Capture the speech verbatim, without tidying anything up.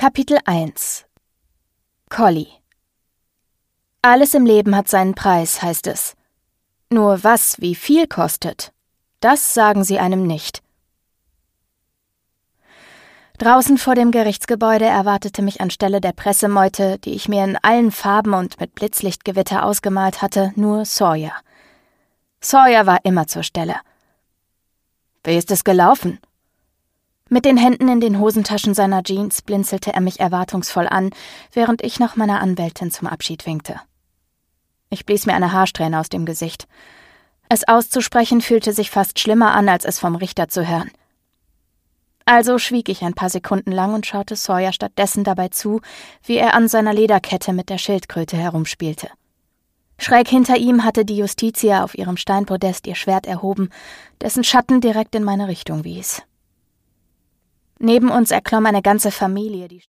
Kapitel eins. Collie. Alles im Leben hat seinen Preis, heißt es. Nur was wie viel kostet, das sagen sie einem nicht. Draußen vor dem Gerichtsgebäude erwartete mich anstelle der Pressemeute, die ich mir in allen Farben und mit Blitzlichtgewitter ausgemalt hatte, nur Sawyer. Sawyer war immer zur Stelle. »Wie ist es gelaufen?« Mit den Händen in den Hosentaschen seiner Jeans blinzelte er mich erwartungsvoll an, während ich noch meiner Anwältin zum Abschied winkte. Ich blies mir eine Haarsträhne aus dem Gesicht. Es auszusprechen fühlte sich fast schlimmer an, als es vom Richter zu hören. Also schwieg ich ein paar Sekunden lang und schaute Sawyer stattdessen dabei zu, wie er an seiner Lederkette mit der Schildkröte herumspielte. Schräg hinter ihm hatte die Justitia auf ihrem Steinpodest ihr Schwert erhoben, dessen Schatten direkt in meine Richtung wies. Neben uns erklomm eine ganze Familie, die